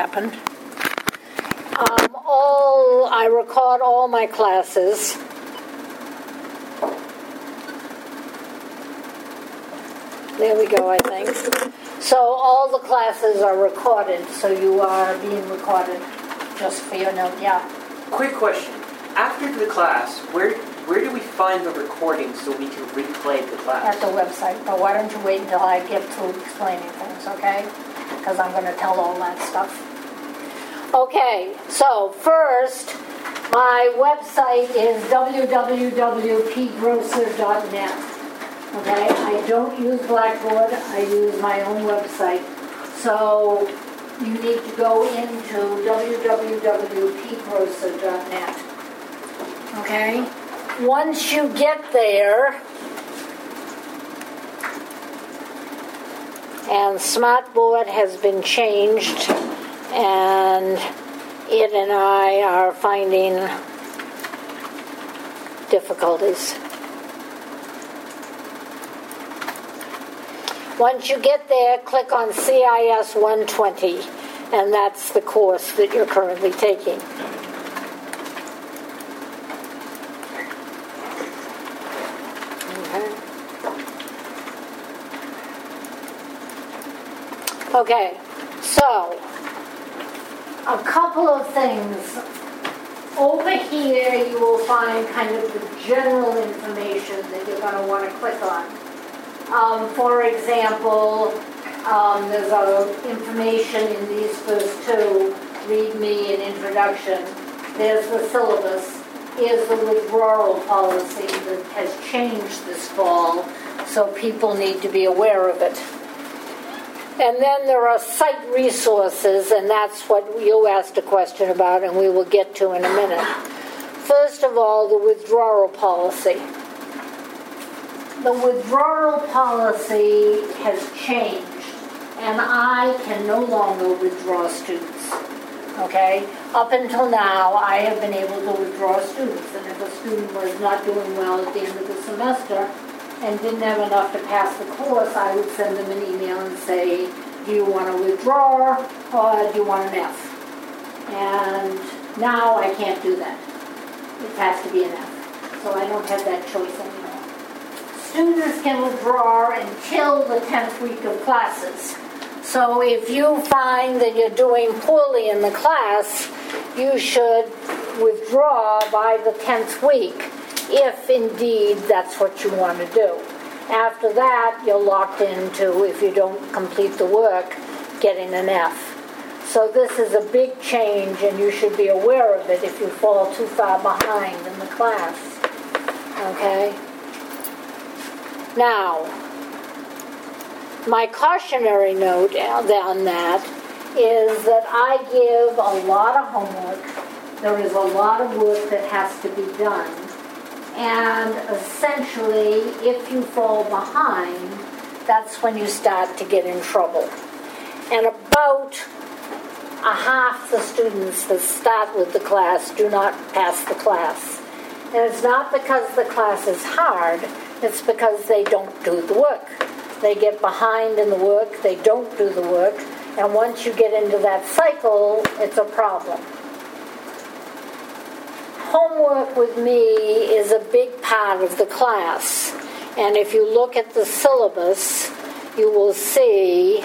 happened. I record all my classes. There we go, I think. So all the classes are recorded, so you are being recorded, just for your note, yeah. Quick question. After the class, where do we find the recording so we can replay the class? At the website, but why don't you wait until I get to explaining things, okay? Because I'm going to tell all that stuff. Okay, so first, my website is www.pgrosser.net. Okay, I don't use Blackboard, I use my own website. So you need to go into www.pgrosser.net. Okay, once you get there, and Smartboard has been changed, and it and I are finding difficulties. Once you get there, click on CIS 120, and that's the course that you're currently taking. Okay, so a couple of things. Over here you will find kind of the general information that you're going to want to click on. For example, there's information in these first two, read me and introduction. There's the syllabus. Here's the withdrawal policy that has changed this fall, so people need to be aware of it. And then there are site resources, and that's what you asked a question about, and we will get to in a minute. First of all, the withdrawal policy. The withdrawal policy has changed, and I can no longer withdraw students. Okay? Up until now, I have been able to withdraw students, and if a student was not doing well at the end of the semester and didn't have enough to pass the course, I would send them an email and say, do you want to withdraw or do you want an F? And now I can't do that. It has to be an F. So I don't have that choice anymore. Students can withdraw until the 10th week of classes. So if you find that you're doing poorly in the class, you should withdraw by the 10th week, if indeed that's what you want to do. After that, you're locked into, if you don't complete the work, getting an F. So this is a big change, and you should be aware of it if you fall too far behind in the class. Okay? Now, my cautionary note on that is that I give a lot of homework. There is a lot of work that has to be done. And essentially, if you fall behind, that's when you start to get in trouble. And about a half the students that start with the class do not pass the class. And it's not because the class is hard, it's because they don't do the work. They get behind in the work, they don't do the work, and once you get into that cycle, it's a problem. Homework with me is a big part of the class, and if you look at the syllabus, you will see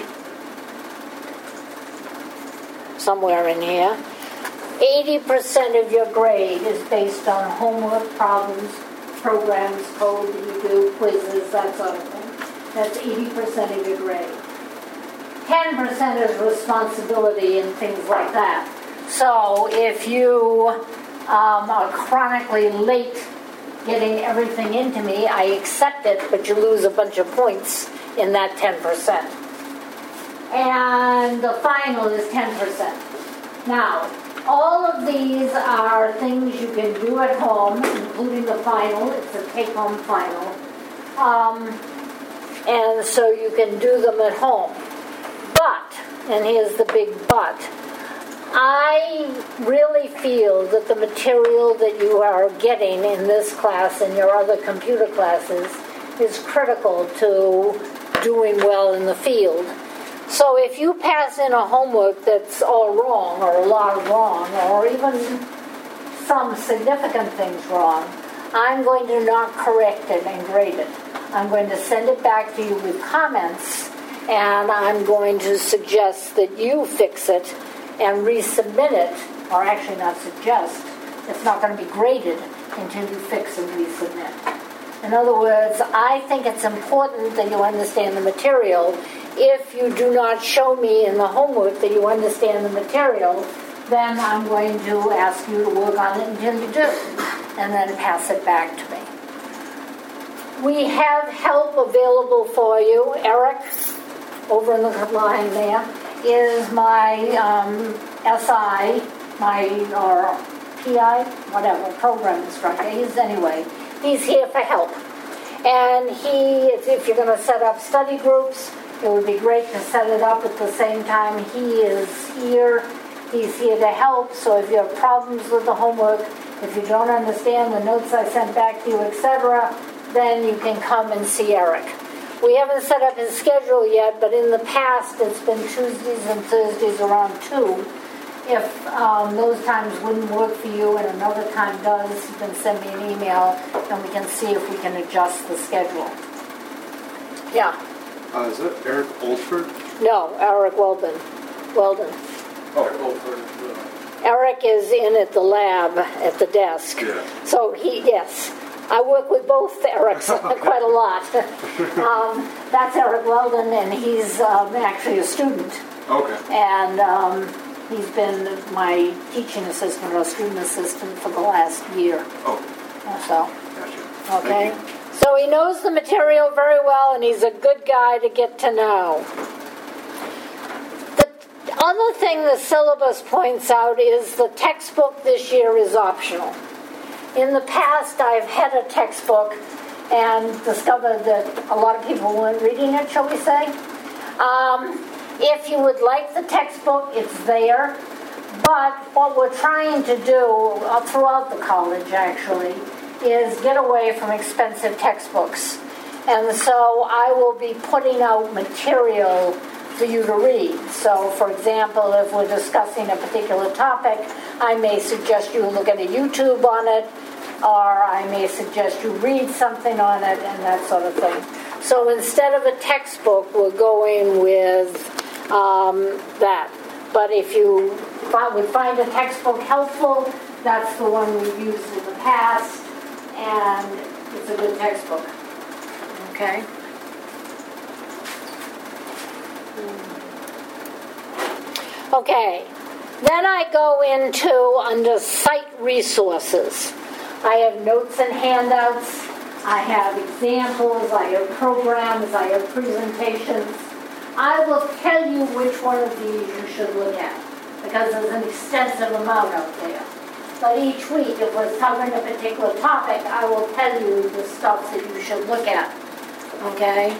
somewhere in here, 80% of your grade is based on homework, problems, programs, code that you do, quizzes, that sort of thing. That's 80% of your grade. 10% is responsibility and things like that. So if you are chronically late getting everything into me, I accept it, but you lose a bunch of points in that 10%. And the final is 10%. Now, all of these are things you can do at home, including the final. It's a take-home final. And so you can do them at home. But, and here's the big but, I really feel that the material that you are getting in this class and your other computer classes is critical to doing well in the field. So if you pass in a homework that's all wrong, or a lot wrong, or even some significant things wrong, I'm going to not correct it and grade it. I'm going to send it back to you with comments, and I'm going to suggest that you fix it and resubmit it, or actually not suggest. It's not going to be graded until you fix and resubmit. In other words, I think it's important that you understand the material. If you do not show me in the homework that you understand the material, then I'm going to ask you to work on it until you do, and then pass it back to me. We have help available for you. Eric, over in the line there, is my SI, or PI, whatever, program instructor. He's here for help. And if you're going to set up study groups, it would be great to set it up at the same time. He is here. He's here to help. So if you have problems with the homework, if you don't understand the notes I sent back to you, etc., then you can come and see Eric. We haven't set up his schedule yet, but in the past it's been Tuesdays and Thursdays around 2. If those times wouldn't work for you and another time does, you can send me an email and we can see if we can adjust the schedule. Yeah. Is that Eric Oldford? No, Eric Weldon. Eric Oldford. Eric is in at the lab at the desk. Yeah. So yes. I work with both Erics quite a lot. That's Eric Weldon, and he's actually a student. Okay. And he's been my teaching assistant or student assistant for the last year. Oh. So. Gotcha. Okay. So he knows the material very well, and he's a good guy to get to know. The other thing the syllabus points out is the textbook this year is optional. In the past, I've had a textbook and discovered that a lot of people weren't reading it, shall we say. If you would like the textbook, it's there. But what we're trying to do throughout the college, actually, is get away from expensive textbooks. And so I will be putting out material for you to read. So, for example, if we're discussing a particular topic, I may suggest you look at a YouTube on it, or I may suggest you read something on it, and that sort of thing. So instead of a textbook, we're going with that. But if you would find a textbook helpful, that's the one we've used in the past, and it's a good textbook. Okay? Okay. Then I go into under site resources. I have notes and handouts. I have examples. I have programs. I have presentations. I will tell you which one of these you should look at because there's an extensive amount out there. But each week, if we're covering a particular topic, I will tell you the stuff that you should look at. Okay?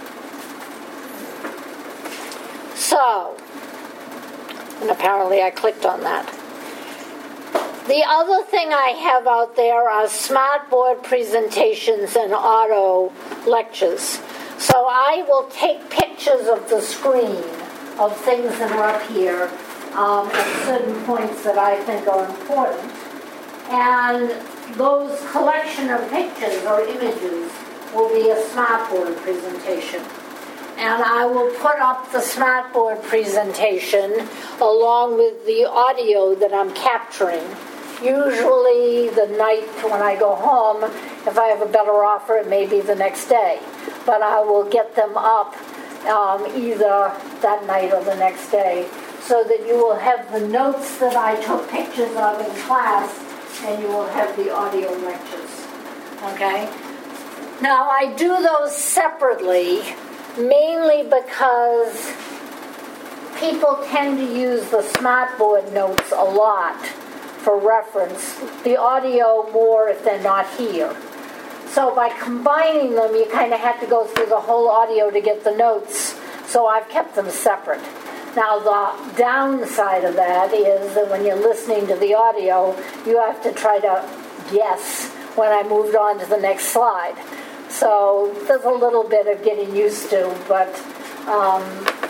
So, and apparently I clicked on that. The other thing I have out there are smartboard presentations and auto lectures. So I will take pictures of the screen of things that are up here at certain points that I think are important. And those collection of pictures or images will be a smartboard presentation. And I will put up the smartboard presentation along with the audio that I'm capturing. Usually the night when I go home, if I have a better offer, it may be the next day. But I will get them up either that night or the next day so that you will have the notes that I took pictures of in class and you will have the audio lectures. Okay? Now, I do those separately mainly because people tend to use the smartboard notes a lot for reference, the audio more if they're not here. So by combining them, you kind of have to go through the whole audio to get the notes, so I've kept them separate. Now the downside of that is that when you're listening to the audio, you have to try to guess when I moved on to the next slide. So there's a little bit of getting used to, but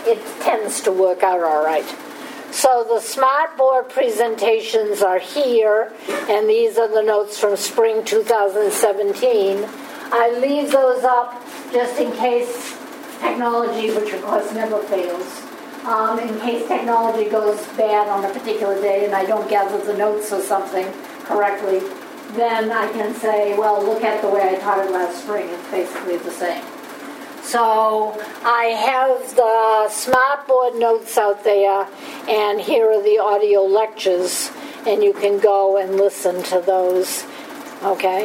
it tends to work out all right. So the Smartboard presentations are here, and these are the notes from spring 2017. I leave those up just in case technology, which of course never fails, in case technology goes bad on a particular day and I don't gather the notes or something correctly, then I can say, well, look at the way I taught it last spring. It's basically the same. So I have the Smartboard notes out there, and here are the audio lectures, and you can go and listen to those, okay?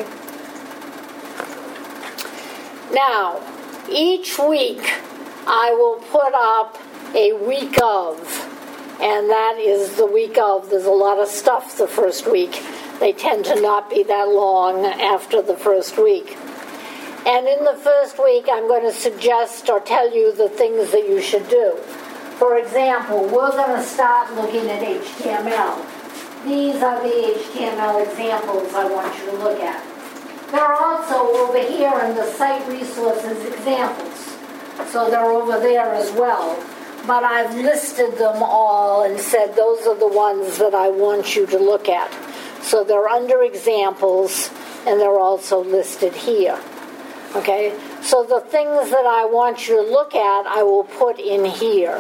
Now, each week I will put up a week of, and that is the week of. There's a lot of stuff the first week. They tend to not be that long after the first week. And in the first week, I'm going to suggest or tell you the things that you should do. For example, we're going to start looking at HTML. These are the HTML examples I want you to look at. They're also over here in the site resources examples. So they're over there as well. But I've listed them all and said those are the ones that I want you to look at. So they're under examples, and they're also listed here. Okay? So the things that I want you to look at, I will put in here.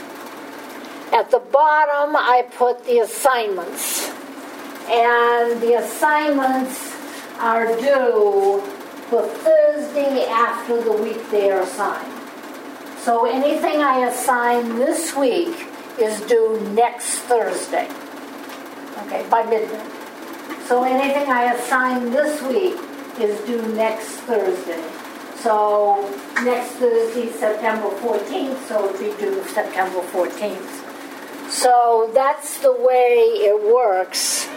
At the bottom, I put the assignments. And the assignments are due the Thursday after the week they are assigned. So anything I assign this week is due next Thursday. Okay, by midnight. So anything I assign this week is due next Thursday. So next Thursday, September 14th, so it'll be due September 14th. So that's the way it works.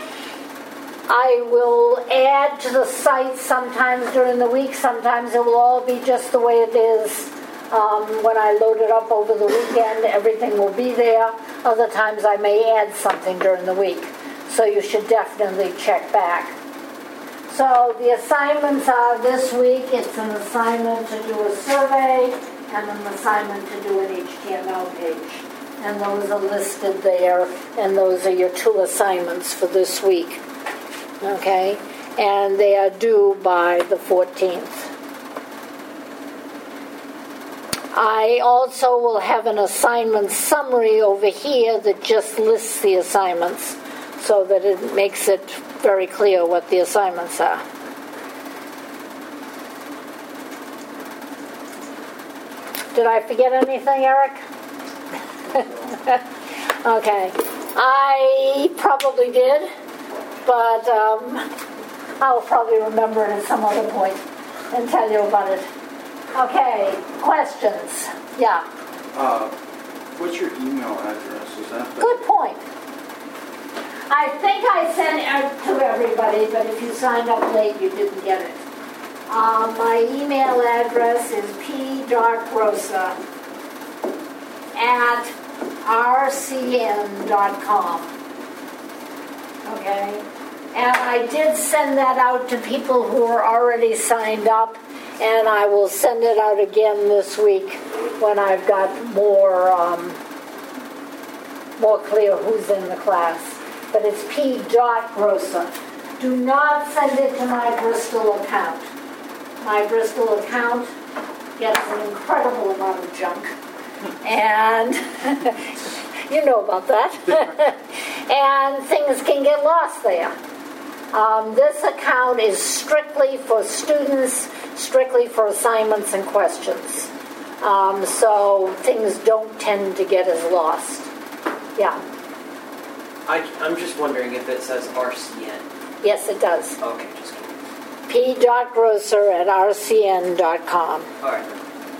I will add to the site sometimes during the week. Sometimes it will all be just the way it is. When I load it up over the weekend, everything will be there. Other times I may add something during the week. So you should definitely check back. So the assignments are this week. It's an assignment to do a survey and an assignment to do an HTML page. And those are listed there, and those are your two assignments for this week. Okay? And they are due by the 14th. I also will have an assignment summary over here that just lists the assignments so that it makes it very clear what the assignments are. Did I forget anything, Eric? Okay. I probably did, but I'll probably remember it at some other point and tell you about it. Okay, questions? Yeah. What's your email address? Is that Good point. I think I sent it to everybody, but if you signed up late, you didn't get it. My email address is p.grossa@rcn.com. Okay? And I did send that out to people who are already signed up, and I will send it out again this week when I've got more clear who's in the class. But it's p.grossa. Do not send it to my Bristol account. My Bristol account gets an incredible amount of junk. And you know about that. And things can get lost there. This account is strictly for students, strictly for assignments and questions. So things don't tend to get as lost. Yeah. I'm just wondering if it says RCN. Yes, it does. Okay, just kidding. p.grocer@rcn.com. All right.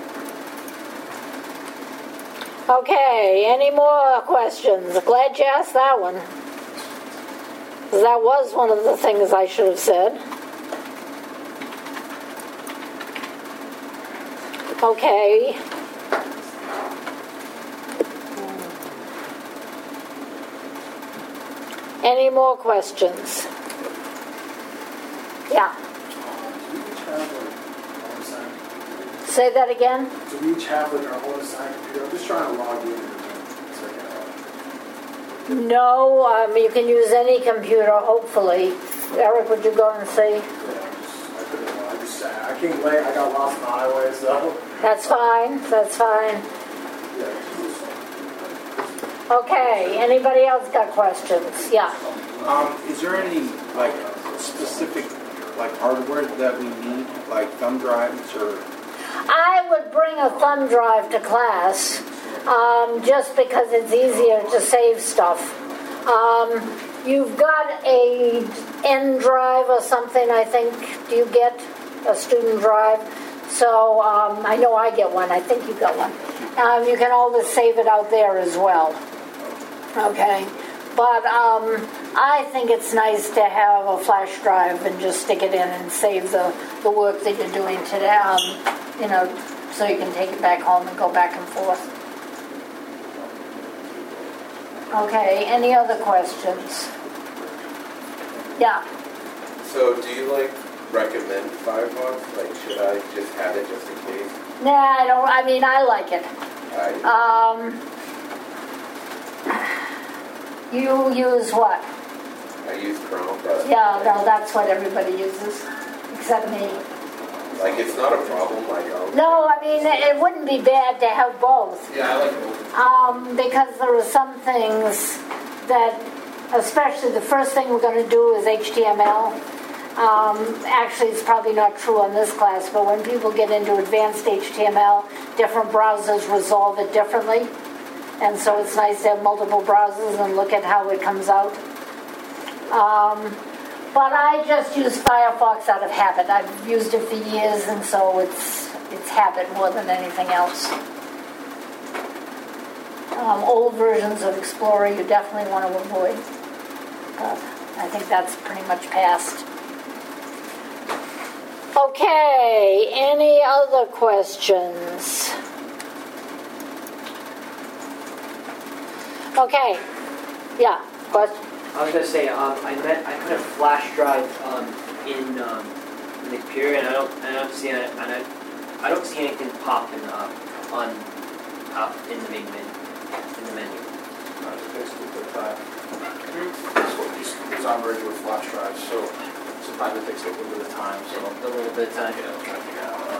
Okay, any more questions? Glad you asked that one. That was one of the things I should have said. Okay. Any more questions? Yeah. Say that again? So we each have like our own assigned computer. I'm just trying to log in. So I can, No, you can use any computer, hopefully. Eric, would you go and see? I came late. I got lost on the highway, so. That's fine, that's fine. Okay, anybody else got questions? Yeah. Is there any like specific like hardware that we need, like thumb drives or? I would bring a thumb drive to class, just because it's easier to save stuff. You've got a N drive or something, I think. Do you get a student drive? So I know I get one. I think you got one. You can always save it out there as well. Okay. But I think it's nice to have a flash drive and just stick it in and save the work that you're doing today, so you can take it back home and go back and forth. Okay, any other questions? Yeah. So do you recommend 5 months? Should I just have it just in case? Nah, I don't. I mean, I like it. You use what? I use Chrome. But Yeah, no, that's what everybody uses, except me. it's not a problem. No, I mean, it wouldn't be bad to have both. Yeah, I like both. Because there are some things that, especially the first thing we're going to do is HTML. Actually, it's probably not true on this class, but when people get into advanced HTML, different browsers resolve it differently. And so it's nice to have multiple browsers and look at how it comes out. But I just use Firefox out of habit. I've used it for years, and so it's habit more than anything else. Old versions of Explorer you definitely want to avoid. I think that's pretty much past. Okay, any other questions? Okay, yeah, question? I was gonna say, I put a flash drive in the computer, and I don't see it, and I don't see anything popping up in the main menu. In the menu. That's what these on regular flash drives, so sometimes it takes a little bit of time. So A little bit of time. yeah, I'll try to figure out.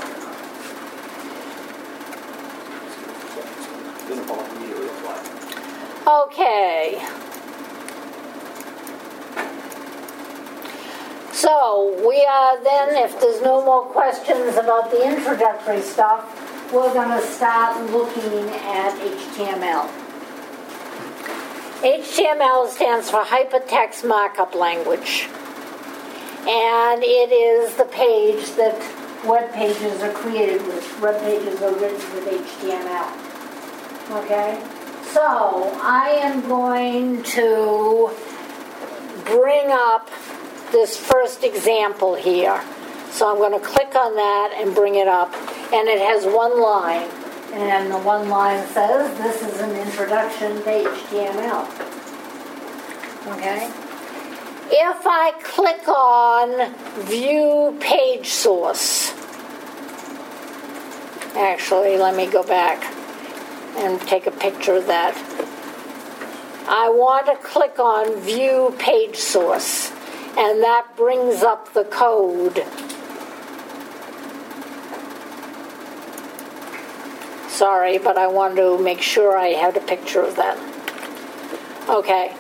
It doesn't fall immediately apply. Okay. So we are then, if there's no more questions about the introductory stuff, we're going to start looking at HTML. HTML stands for Hypertext Markup Language. And it is the page that web pages are created with. Web pages are written with HTML. Okay? So I am going to bring up this first example here. So I'm going to click on that and bring it up. And it has one line. And the one line says, this is an introduction to HTML. Okay? If I click on View Page Source, actually, let me go back and take a picture of that. I want to click on View Page Source, and that brings up the code. Sorry, but I wanted to make sure I had a picture of that. Okay.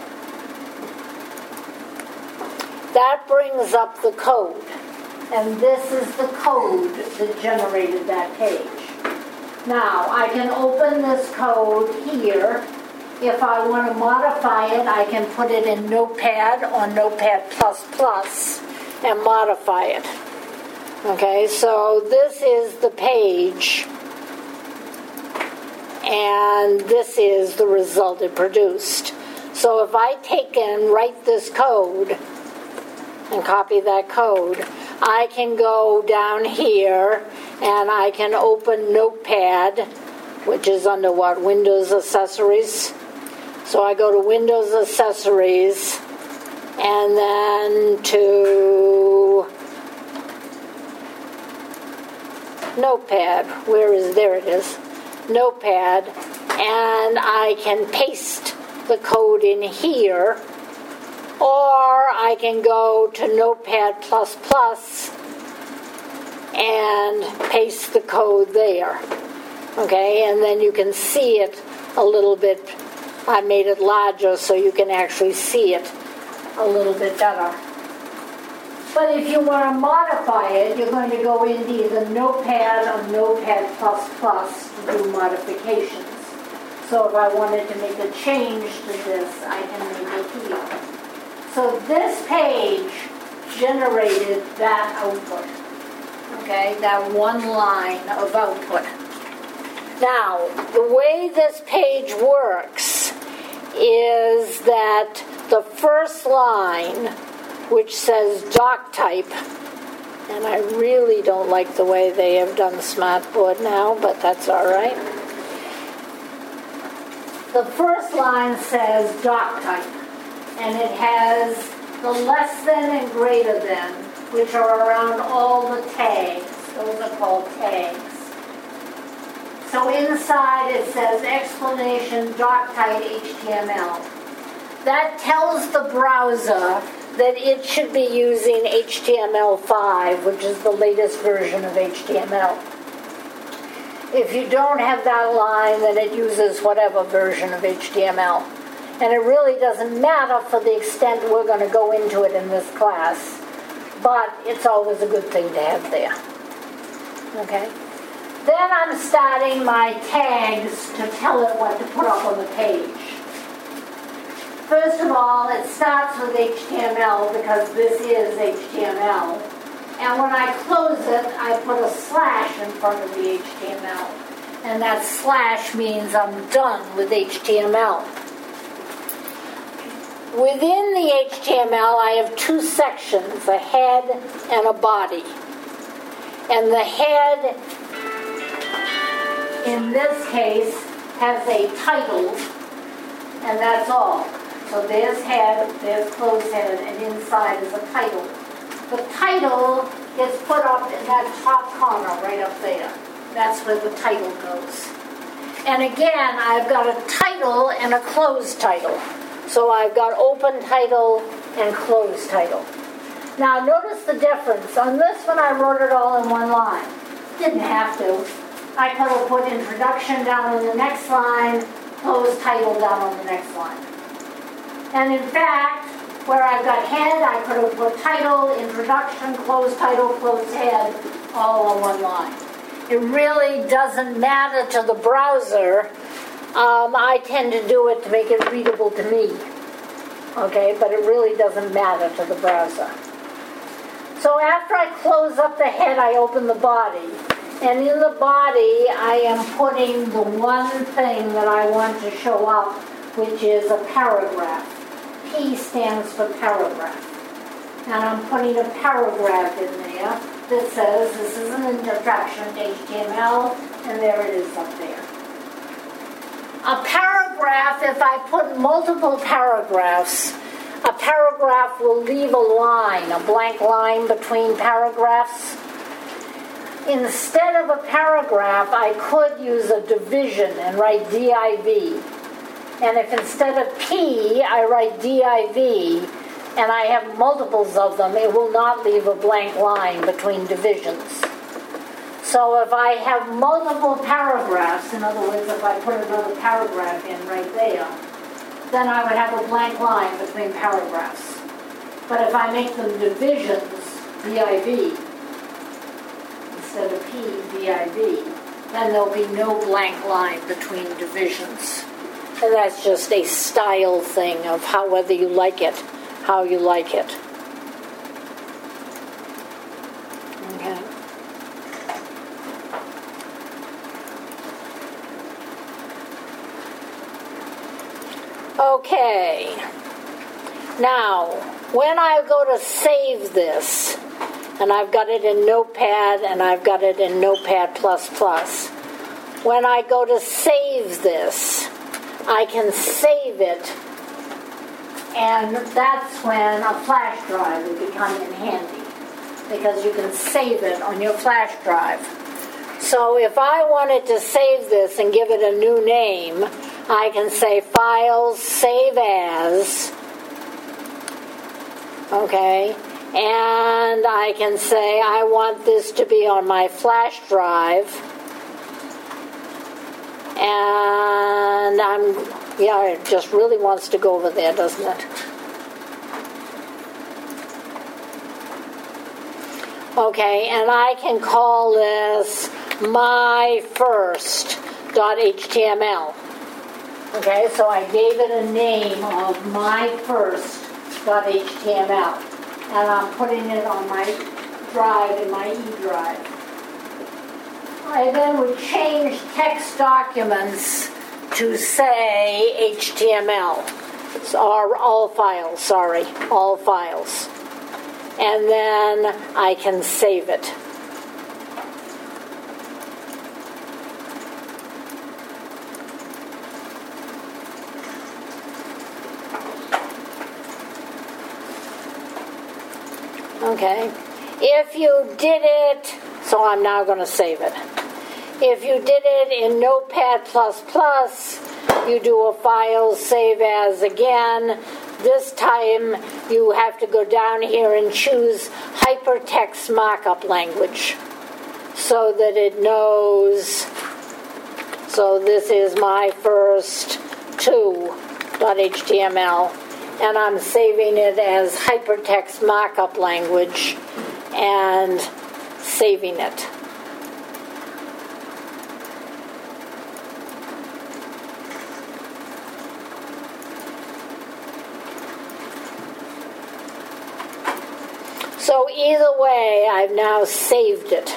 That brings up the code. And this is the code that generated that page. Now, I can open this code here. If I want to modify it, I can put it in Notepad or Notepad++ and modify it. Okay, so this is the page. And this is the result it produced. So if I take and write this code and copy that code, I can go down here and I can open Notepad, which is under what? Windows Accessories. So I go to Windows Accessories and then to Notepad. There it is. Notepad. And I can paste the code in here, or I can go to Notepad++ and paste the code there. Okay, and then you can see it a little bit. I made it larger so you can actually see it a little bit better. But if you want to modify it, you're going to go into either Notepad or Notepad++ to do modifications. So if I wanted to make a change to this, I can make it here. So this page generated that output. Okay, that one line of output. Now, the way this page works is that the first line, which says doc type, and I really don't like the way they have done Smartboard now, but that's all right. The first line says doc type, and it has the less than and greater than, which are around all the tags. Those are called tags. So inside it says explanation doc type HTML. That tells the browser that it should be using HTML5, which is the latest version of HTML. If you don't have that line, then it uses whatever version of HTML. And it really doesn't matter for the extent we're going to go into it in this class. But it's always a good thing to have there. Okay? Then I'm starting my tags to tell it what to put up on the page. First of all, it starts with HTML because this is HTML. And when I close it, I put a slash in front of the HTML. And that slash means I'm done with HTML. Within the HTML, I have two sections, a head and a body. And the head, in this case, has a title, and that's all. So there's head, there's closed head, and inside is a title. The title gets put up in that top corner right up there. That's where the title goes. And again, I've got a title and a closed title. So I've got open title and closed title. Now notice the difference. On this one I wrote it all in one line. Didn't have to. I could have put introduction down on the next line, closed title down on the next line. And in fact, where I've got head, I could have put title, introduction, closed title, closed head, all on one line. It really doesn't matter to the browser. I tend to do it to make it readable to me. Okay, but it really doesn't matter to the browser. So after I close up the head, I open the body. And in the body, I am putting the one thing that I want to show up, which is a paragraph. P stands for paragraph. And I'm putting a paragraph in there that says this is an introduction to HTML, and there it is up there. A paragraph, if I put multiple paragraphs, a paragraph will leave a line, a blank line between paragraphs. Instead of a paragraph, I could use a division and write div. And if instead of P, I write div, and I have multiples of them, it will not leave a blank line between divisions. So if I have multiple paragraphs, in other words, if I put another paragraph in right there, then I would have a blank line between paragraphs. But if I make them divisions, div, instead of P, div, then there'll be no blank line between divisions. And that's just a style thing of how, whether you like it, how you like it. Okay. Okay. Now, when I go to save this, and I've got it in Notepad and I've got it in Notepad++, when I go to save this, I can save it, and that's when a flash drive will become in handy, because you can save it on your flash drive. So if I wanted to save this and give it a new name, I can say Files, Save As, okay, and I can say I want this to be on my flash drive, and it just really wants to go over there, doesn't it? Okay, and I can call this my first.html. Okay, so I gave it a name of my first.html, and I'm putting it on my drive in my E drive. I then would change text documents to say HTML, or all files, all files. And then I can save it. Okay, if you did it, so I'm now going to save it. If you did it in Notepad++, you do a file save as again. This time you have to go down here and choose hypertext markup language so that it knows. So this is my first 2.html, and I'm saving it as hypertext markup language and saving it. So either way, I've now saved it.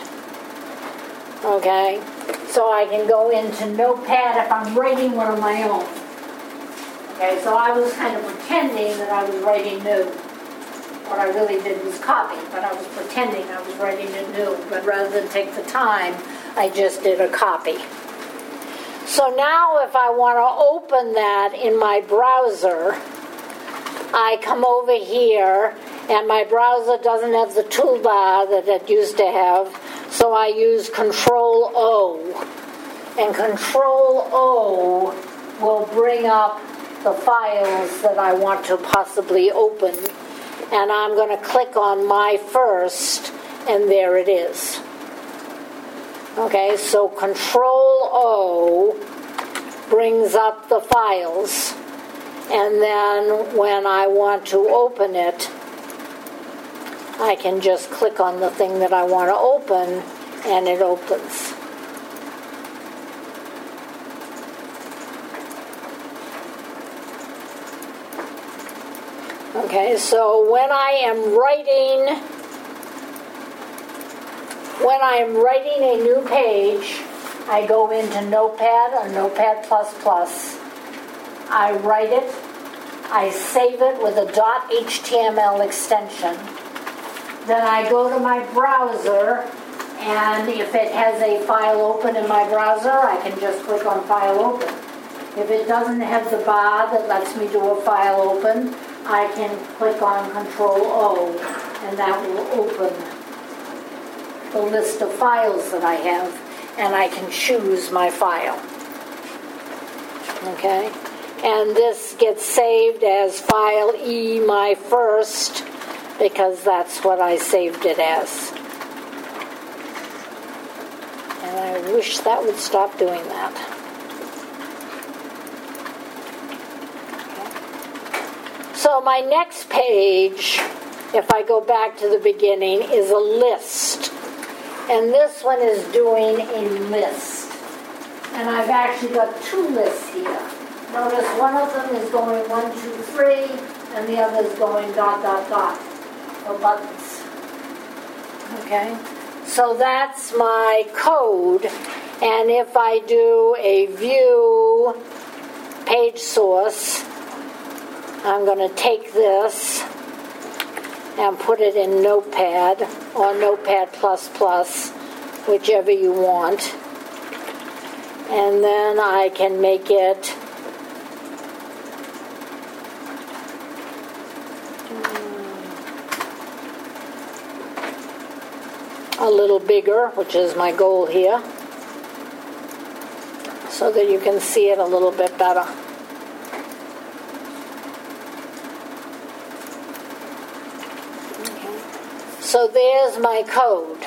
Okay? So I can go into Notepad if I'm writing one of my own. Okay, so I was kind of pretending that I was writing new. What I really did was copy, but I was pretending I was writing it new. But rather than take the time, I just did a copy. So now if I want to open that in my browser, I come over here, and my browser doesn't have the toolbar that it used to have, so I use Control-O. And Control-O will bring up the files that I want to possibly open. And I'm going to click on my first, and there it is. Okay, so Control-O brings up the files. And then when I want to open it, I can just click on the thing that I want to open, and it opens. Okay, so when I am writing a new page, I go into Notepad or Notepad++. I write it, I save it with a .html extension. Then I go to my browser, and if it has a file open in my browser, I can just click on File Open. If it doesn't have the bar that lets me do a file open, I can click on Control-O, and that will open the list of files that I have, and I can choose my file. Okay? And this gets saved as File E, my first, because that's what I saved it as. And I wish that would stop doing that. Okay. So my next page, if I go back to the beginning, is a list. And this one is doing a list. And I've actually got two lists here. Notice one of them is going 1, 2, 3, and the other is going ... for buttons. Okay? So that's my code. And if I do a view page source, I'm going to take this and put it in Notepad or Notepad++, whichever you want. And then I can make it a little bigger, which is my goal here, so that you can see it a little bit better. So there's my code.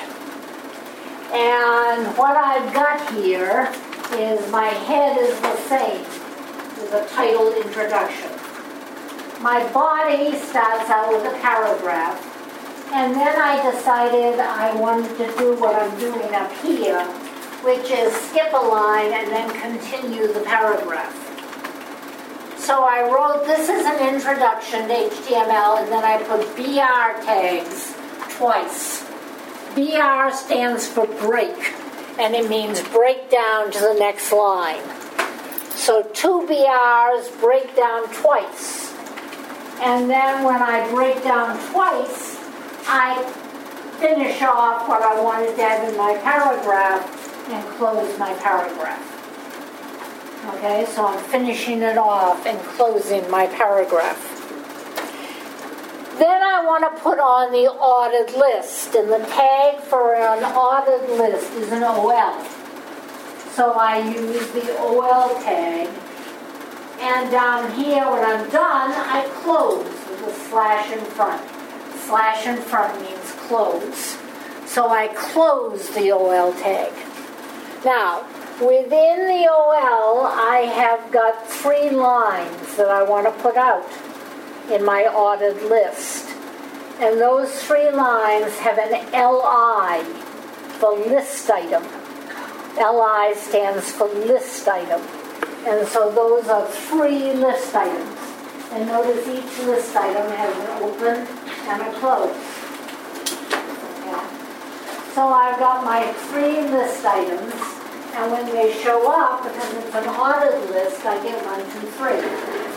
And what I've got here is my head is the same as a title introduction. My body starts out with a paragraph, and then I decided I wanted to do what I'm doing up here, which is skip a line and then continue the paragraph. So I wrote, this is an introduction to HTML, and then I put BR tags twice. BR stands for break, and it means break down to the next line. So 2 BRs break down twice. And then when I break down twice, I finish off what I wanted to have in my paragraph and close my paragraph. Okay, so I'm finishing it off and closing my paragraph. Then I want to put on the ordered list, and the tag for an ordered list is an OL. So I use the OL tag, and down here when I'm done, I close with a slash in front. Slash in front means close. So I close the OL tag. Now, within the OL, I have got 3 lines that I want to put out in my ordered list. And those 3 lines have an LI for list item. LI stands for list item. And so those are 3 list items. And notice each list item has an open and a close. Okay. So I've got my 3 list items, and when they show up, because it's an ordered list, I get 1, 2, 3.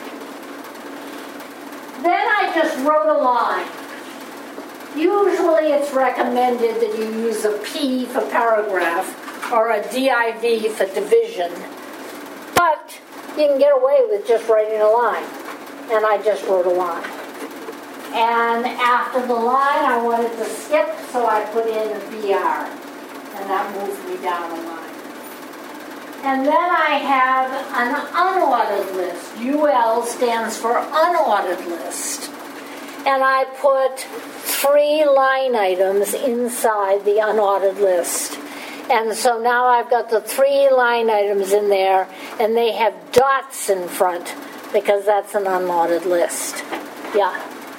Then I just wrote a line. Usually it's recommended that you use a P for paragraph or a DIV for division. But you can get away with just writing a line. And I just wrote a line. And after the line I wanted to skip, so I put in a BR. And that moves me down a line. And then I have an unordered list. UL stands for unordered list. And I put 3 line items inside the unordered list. And so now I've got the 3 line items in there, and they have dots in front because that's an unordered list. Yeah.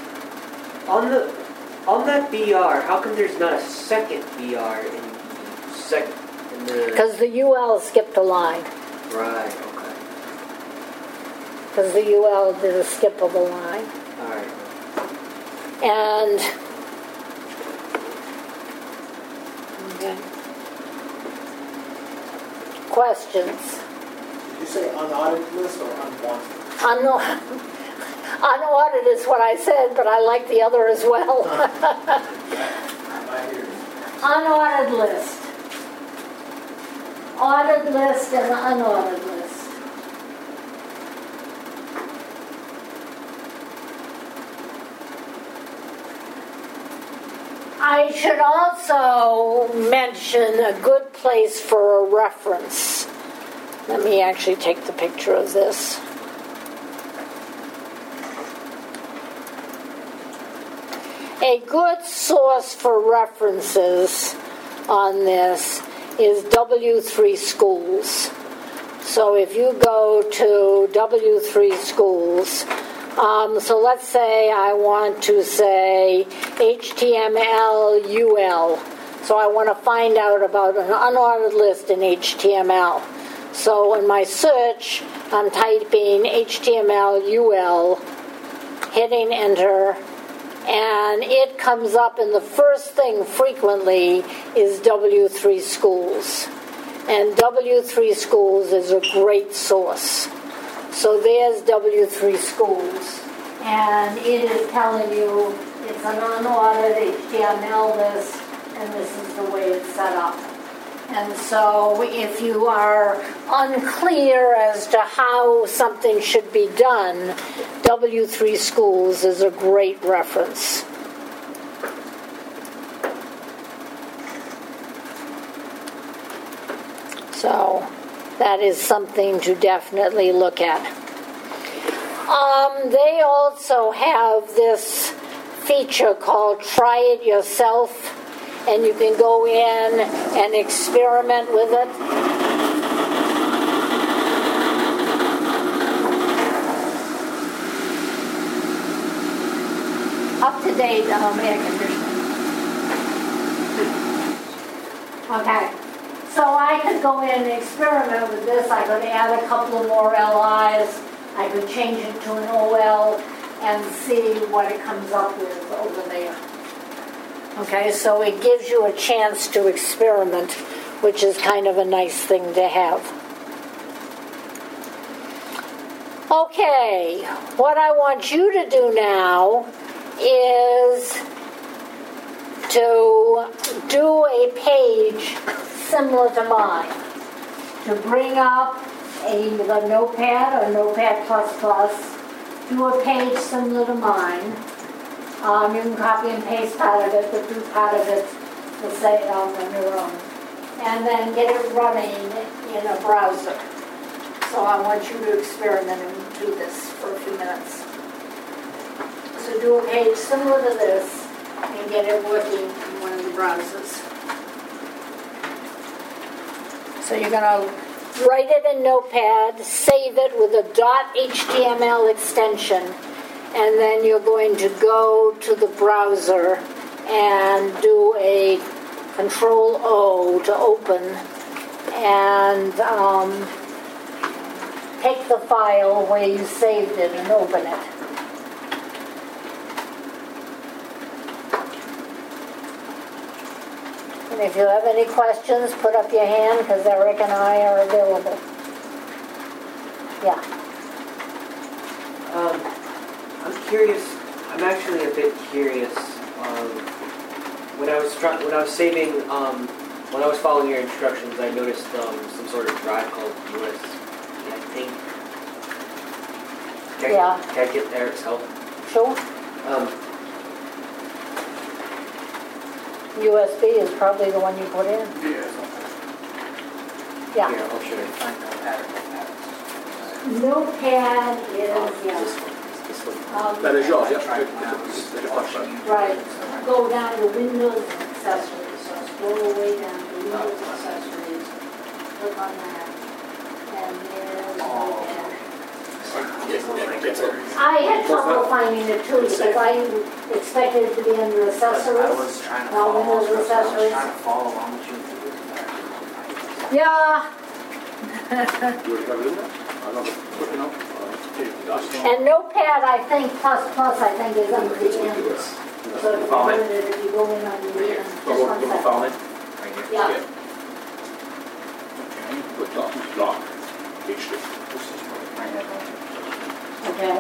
On that BR, how come there's not a second BR in the... Because the UL skipped a line. Right, okay. Because the UL did a skip of a line. Alright. And... Okay. Questions? Did you say unaudited list or unwanted? Unaudited is what I said, but I like the other as well. Unordered list. Ordered list and unordered list. I should also mention a good place for a reference. Let me actually take the picture of this. A good source for references on this is W3 Schools. So if you go to W3 Schools, so let's say I want to say HTML UL. So I want to find out about an unordered list in HTML. So in my search, I'm typing HTML UL, hitting enter, and it comes up, and the first thing frequently is W3 Schools. And W3 Schools is a great source. So there's W3 Schools. And it is telling you it's an unordered HTML list, and this is the way it's set up. And so if you are unclear as to how something should be done, W3 Schools is a great reference. So that is something to definitely look at. They also have this feature called Try It Yourself, and you can go in and experiment with it. Up-to-date air conditioning. Okay, so I could go in and experiment with this. I could add a couple of more LIs. I could change it to an OL and see what it comes up with over there. Okay, so it gives you a chance to experiment, which is kind of a nice thing to have. Okay, what I want you to do now is to do a page similar to mine. To bring up either Notepad or Notepad++, do a page similar to mine. You can copy and paste part of it, but do part of it to say it on your own. And then get it running in a browser. So I want you to experiment and do this for a few minutes. So do a page similar to this and get it working in one of the browsers. So you're going to write it in Notepad, save it with a .html extension, and then you're going to go to the browser and do a Control-O to open, and take the file where you saved it and open it. And if you have any questions, put up your hand, because Eric and I are available. Yeah. I'm curious. I'm actually a bit curious. When I was saving, when I was following your instructions, I noticed some sort of drive called USB. I think. Can I get Eric's help? Sure. USB is probably the one you put in. Yeah. Here, I'll show you. Find Notepad or Notepad. Notepad is, This one. That is yours, yeah. Right. Go down to Windows and Accessories. So scroll way down to Windows and Accessories. Click on that. And there's Notepad. I had trouble finding it too, because I expected it to be under accessories. I was trying to Now follow. Windows accessories. Trying to follow along with you. Yeah. And Notepad, I think, I think, is under the end. So if you wanted it, if you go in on the end, just one second. Yeah. Okay.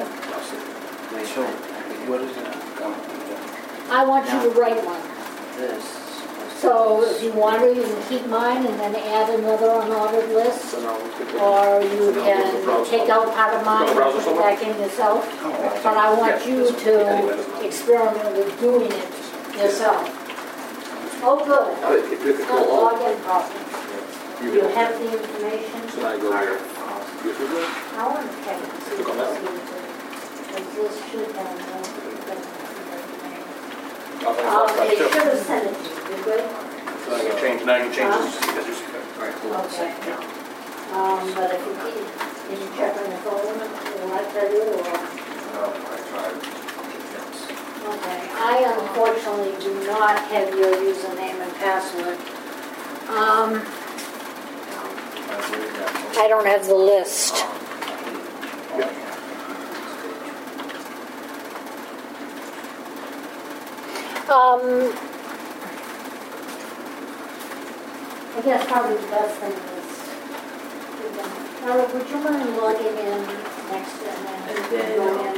What is it? I want you to write one. This. So if you want to, you can keep mine and then add another unordered list. Or you can take out part of mine and put it back in yourself. But I want you to experiment with doing it yourself. Oh, good. It's not a login problem. You have the information. I want to check and see what this is. Because this should have they should have sent it to you. You good? So I can change, now you can change this. Alright, cool. Okay. But if you did you check on your phone? Will I tell you or? I tried. Okay. I unfortunately do not have your username and password. I don't have the list. I guess probably the best thing is, Eric, would you mind logging in next and then go in?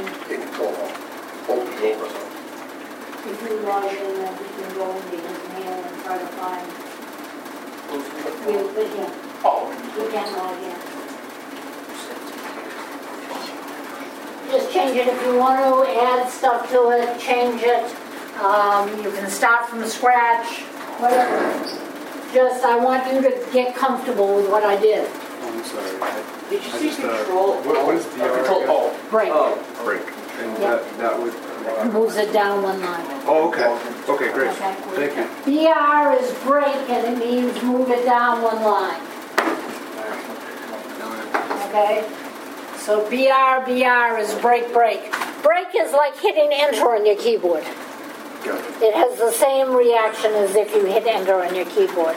If you log in, then we can go into his mail and try to find. But yeah, we can't log in. Just change it if you want to add stuff to it, change it. You can start from scratch, whatever. I want you to get comfortable with what I did. Oh, I'm sorry. Did you I see just, control? What is BR Control, again? oh, Break. Break. And Yeah. that would... Moves it down one line. Oh, okay. Okay, great. Okay. Thank you. BR is break, and it means move it down one line. Okay? So BR is break, break. Break is like hitting enter on your keyboard. Got it. It has the same reaction as if you hit enter on your keyboard.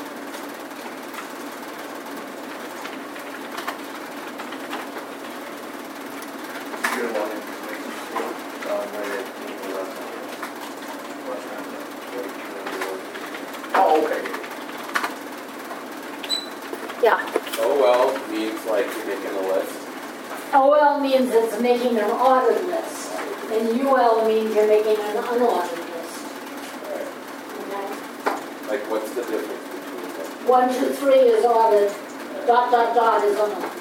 Oh, okay. Yeah. oh well, means like you're making a list. OL means it's making an ordered list, and UL means you're making an unordered list. Okay? Like, what's the difference between them? 1, 2, 3 is ordered, dot, dot, dot is unordered.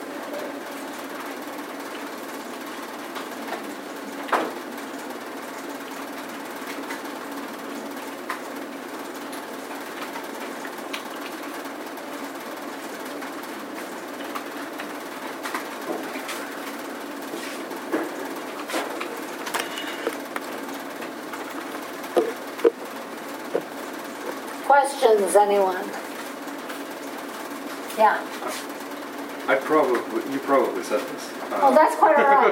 Questions, anyone? Yeah. You probably said this. Oh, that's quite all right.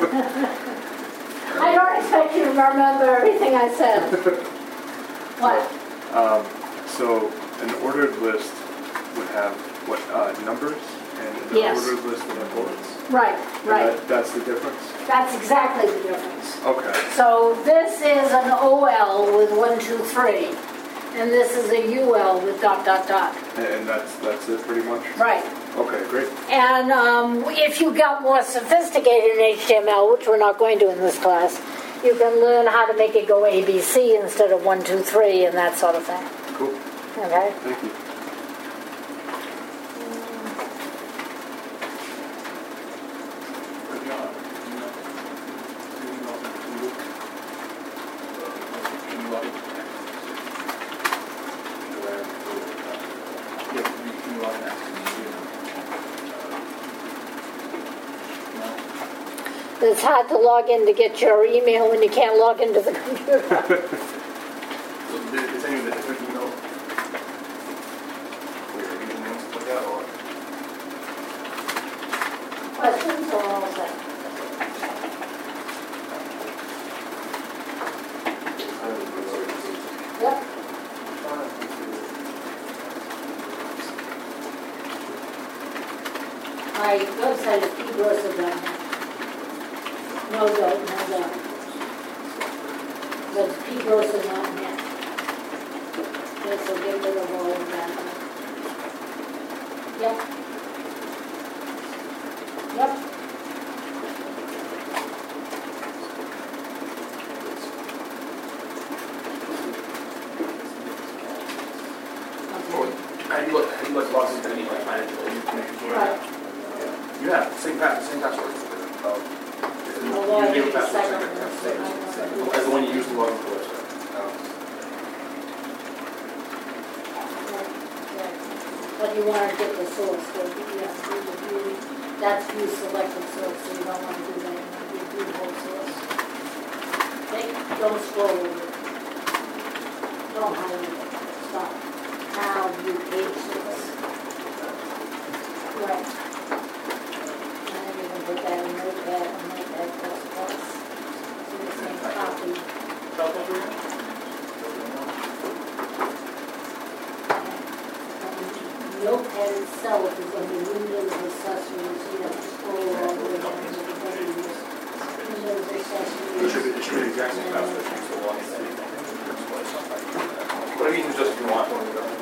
I don't expect you to remember everything I said. What? So an ordered list would have what numbers, and an Yes. ordered list would have bullets. Right, And right. that's the difference. That's exactly the difference. Okay. So this is an OL with 1, 2, 3, and this is a UL with dot, dot, dot. And that's it pretty much. Right. Okay, great. And if you got more sophisticated in HTML, which we're not going to in this class, you can learn how to make it go ABC instead of 1, 2, 3 and that sort of thing. Cool. Okay? Thank you. It's hard to log in to get your email when you can't log into the computer. Is any of the different email? Weird emails like that, or? Questions or all set? Yep. My website is pgross.net. No, don't. That's pgross.net. This will get rid of all of that. Yep. Yep. How do you like log into any like financial information? Right. You have same passwords. I'll log in You the second one. As the one you use to log into the website. But you want to get the source, so you have to do the view, that's view selected source, so you don't want to do that, you want to do view whole source. Okay, don't scroll over it. Don't highlight it, stop. Now view page source. Right. And then you can put that in Notepad and Notepad++. So the same copy. Notepad itself is under Windows accessories, so you have to scroll all the way down to the Windows accessories. It should be the exact same password. So log into anything. But I mean, just if you want.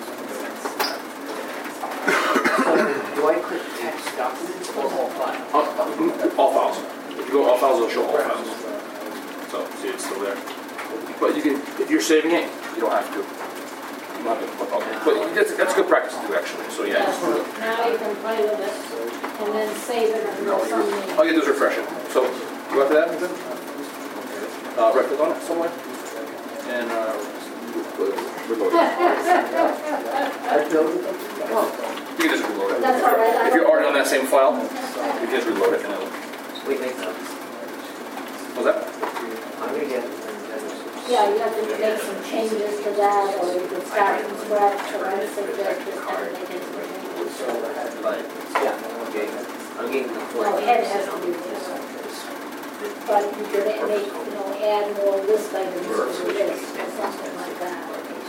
Do I click text documents or all files? All files. If you go all files, it'll show all files. So, see, it's still there. But you can, if you're saving it, you don't have to. You don't have to click all that. But that's good practice to do, actually. So, yeah. Yes, now you can play with it and then save it under some name. All you do is refresh it. So, go after that, right click on it somewhere. And reload it. I built it. You can just reload it. That's all right. If you're already on that same file, you can just reload it and it'll. Wait, wait, no. What's that? I'm gonna get. Yeah, you have to make some changes to that, or you could start from scratch, or I suggest just kind of making some changes. But, yeah, I'm getting the full. No, head has to be different. But you could make, add more list items to the list, or something like that.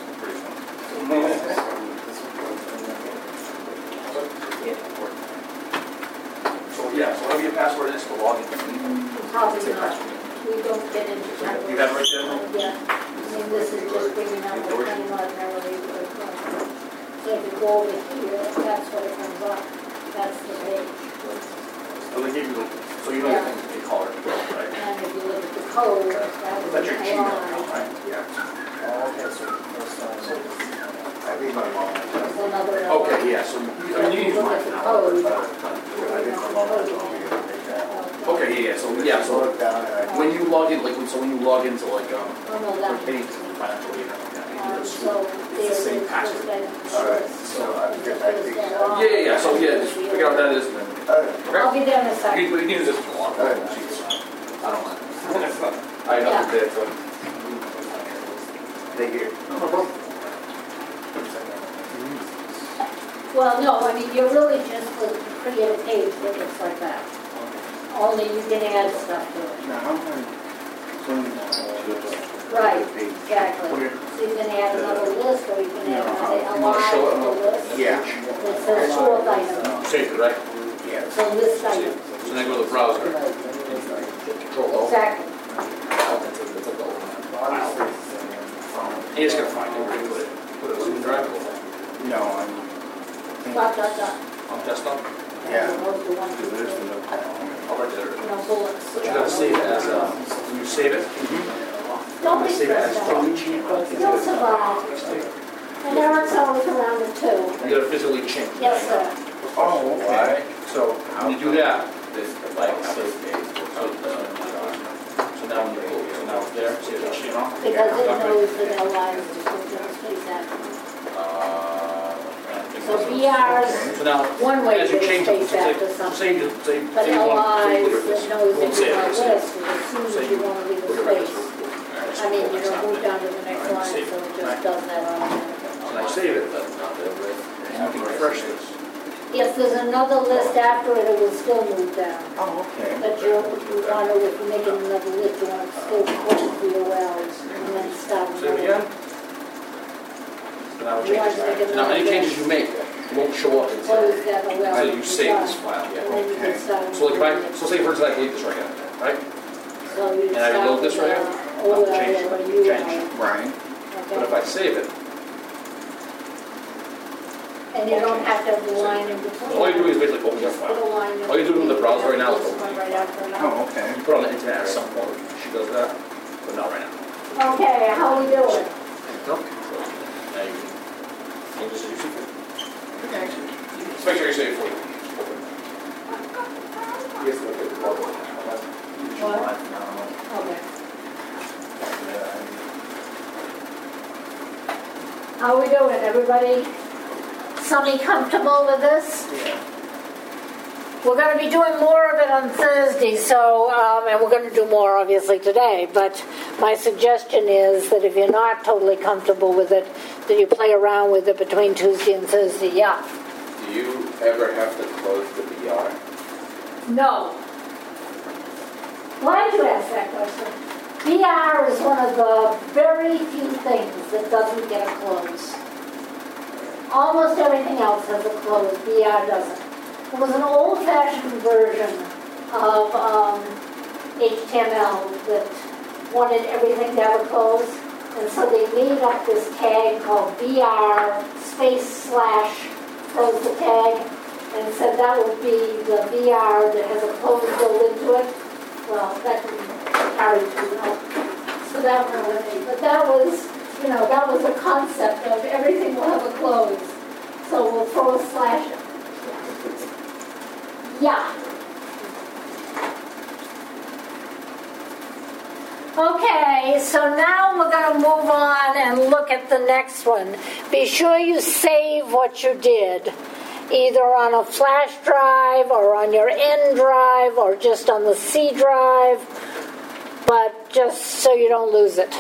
So, yeah, so whatever your password is to log in. Probably not, we don't get into that. You have it right there? Yeah, I mean, this is just bringing up the plain ordinarily, so if you go over here, that's what it comes up, that's the page. So they give you the, so you know the color, right? And if you look at the code, that was That's your an Gmail alarm. account, right? Oh, okay, so first time. I think my mom. There's another alarm. Okay, yeah, so, I mean, you use Look mine at the now. code. I think my mom told me to take that. Okay, yeah, So so look down and I. when you log in, like, so when you log into like, Oh, no, that. any financial data, yeah, you just- So there's the same the password. first item. Alright, so I think I think. Yeah, so just figure out what that is and then. I'll be there in a You second. can use this for a long time. I don't mind. I know Yeah. that, so. Thank you. Well, no, I mean, you're really just to create a page that looks like that. Only you can add stuff to it. Now, how am I going to Right, the page? exactly. So you can add another list, or you can add a You wanna show it line on to the list. Yeah. That says fourth item, Saved it, right? Yeah. so list item. So then go to the browser. Control O. Exactly. It's like the old file. And you're just gonna find it, right? Put it in the drive. No, I'm. Dot, dot, dot. On desktop. Yeah. As opposed to one, two, Because there's three. the I'll write it. Bullets. But you gotta save it as a, when you save it, Don't be save it as stressed out. a You'll survive. And Eric's always around it too. You gotta physically change it. Yes, sir. Oh, okay. So when you do that, this like save days. So now when you go, so now it's there, so you can shit off. Because it knows that our lives are going to space after. So BR's So now, one way as to you change it, space after say something. you say But you want LIs to that knows We'll that save you're on it, a save it. list, as soon as you want to leave a space. I mean, move down to the next line, so it just does that automatically. And I save it, and you can refresh this. If there's another list after it, it will still move down. Oh, okay. But you want to, if you're making another list, you want to still close the OLs and then start. Save it again. So now it You want changes. to make another Now, any list. changes you make won't show up until, Close that OL. until you save this done. file. And Yeah. then you can Okay. start. So like if I, so say for instance I delete this right now, right? So you and I start reload this with, right here? OL Change it. or UL. Change. Right. But if I save it, And you don't have to have the line in between. all you do is basically open your Just put a file. line in All you do in the between. browser right now is This open one it. right after another. Oh, okay. You put it on the internet at some point, she does that, but not right now. Okay, how we doing? No. Now you can just use it. Just make sure you save it for you. Yes, look at the bubble. What? Okay. How we doing, everybody? Somebody comfortable with this? We're going to be doing more of it on Thursday, so, and we're going to do more obviously today, but my suggestion is that if you're not totally comfortable with it, that you play around with it between Tuesday and Thursday, yeah. Do you ever have to close the VR? No. Why did you ask that question? VR is one of the very few things that doesn't get a close. Almost everything else has a close, VR doesn't. It was an old-fashioned version of HTML that wanted everything to have a close, and so they made up this tag called VR / close the tag, and said that would be the VR that has a close built into it. Well, that didn't carry too well. So that went away. But that was, that was the concept of everything will have a close. So we'll throw a slash in. Yeah. Okay, so now we're going to move on and look at the next one. Be sure you save what you did, either on a flash drive or on your N drive or just on the C drive, but just so you don't lose it.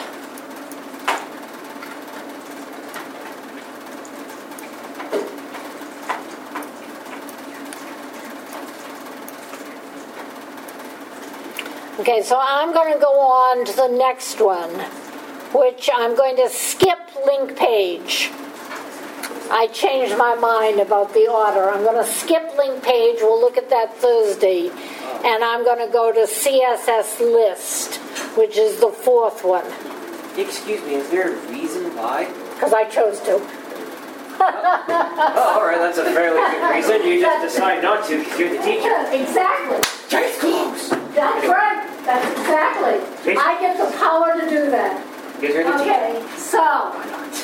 Okay, so I'm going to go on to the next one, which I'm going to skip link page. I changed my mind about the order. I'm going to skip link page. We'll look at that Thursday. And I'm going to go to CSS list, which is the fourth one. Excuse me, is there a reason why? Because I chose to. Oh, all right, that's a fairly good reason. You just decide not to because you're the teacher. Exactly. Case closed. That's right. That's exactly. I get the power to do that. Because you're the teacher. Okay, so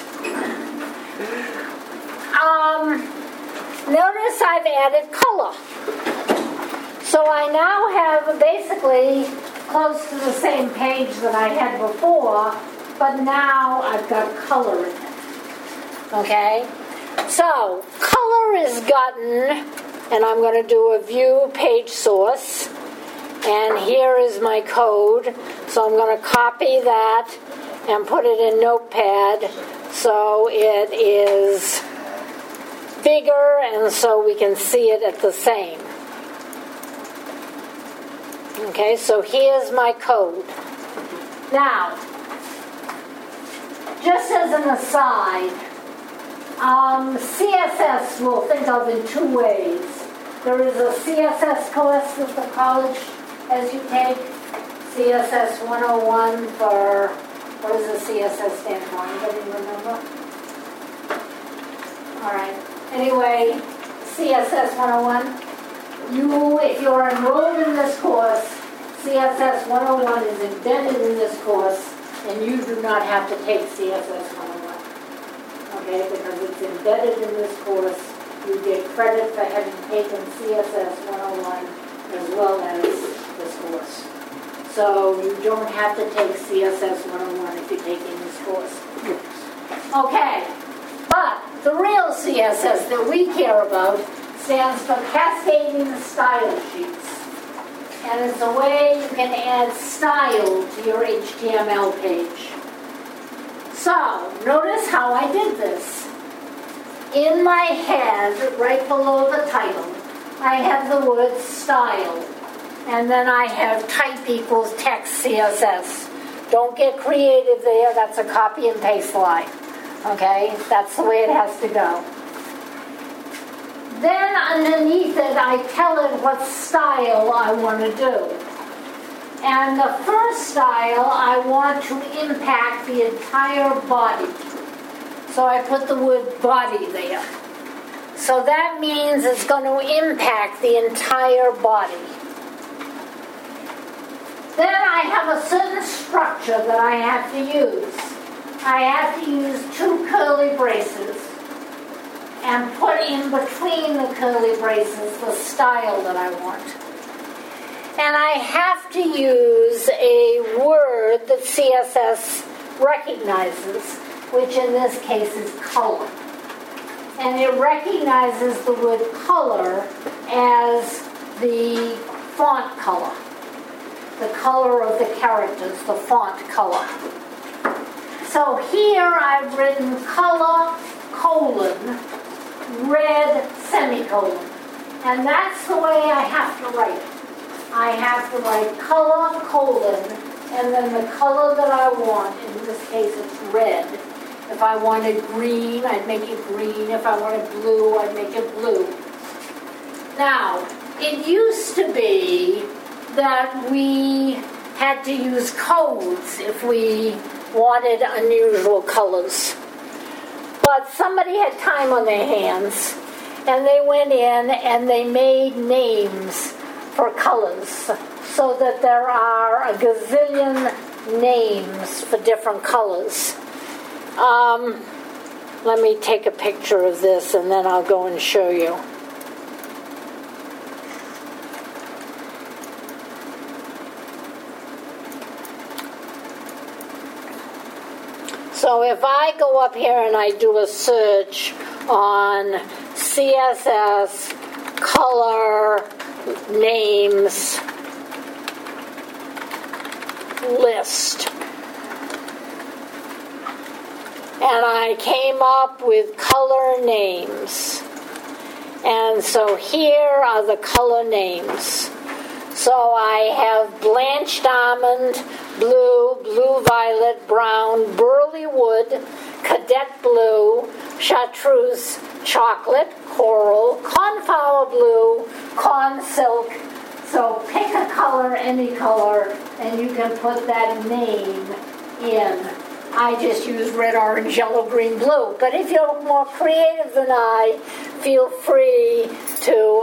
notice I've added color. So I now have basically close to the same page that I had before, but now I've got color in it. Okay? So, color is gotten, and I'm going to do a view page source. And here is my code. So I'm going to copy that and put it in Notepad so it is bigger and so we can see it at the same. Okay, so here's my code. Now, just as an aside, CSS we'll think of in two ways. There is a CSS course that the college as you take, CSS 101 for, what does the CSS stand for? Anybody remember? All right. Anyway, CSS 101. If you're enrolled in this course, CSS 101 is embedded in this course, and you do not have to take CSS 101. Okay, because it's embedded in this course, you get credit for having taken CSS 101 as well as this course. So you don't have to take CSS 101 if you're taking this course. Okay, but the real CSS that we care about stands for Cascading Style Sheets. And it's a way you can add style to your HTML page. So, notice how I did this. In my head, right below the title, I have the word style. And then I have type equals text CSS. Don't get creative there. That's a copy and paste line. Okay? That's the way it has to go. Then underneath it, I tell it what style I want to do. And the first style, I want to impact the entire body. So I put the word body there. So that means it's going to impact the entire body. Then I have a certain structure that I have to use. I have to use two curly braces and put in between the curly braces the style that I want. And I have to use a word that CSS recognizes, which in this case is color. And it recognizes the word color as the font color. The color of the characters, the font color. So here I've written color, colon, red, semicolon. And that's the way I have to write it. I have to write color, colon, and then the color that I want. In this case, it's red. If I wanted green, I'd make it green. If I wanted blue, I'd make it blue. Now, it used to be that we had to use codes if we wanted unusual colors. But somebody had time on their hands, and they went in and they made names for colors, so that there are a gazillion names for different colors. Let me take a picture of this and then I'll go and show you. So if I go up here and I do a search on CSS color names list, and I came up with color names, and so here are the color names. So I have blanched almond, blue, blue violet, brown, burley wood, cadet blue, chartreuse, chocolate, coral, cornflower blue, corn silk. So pick a color, any color, and you can put that name in. I just use red, orange, yellow, green, blue. But if you're more creative than I, feel free to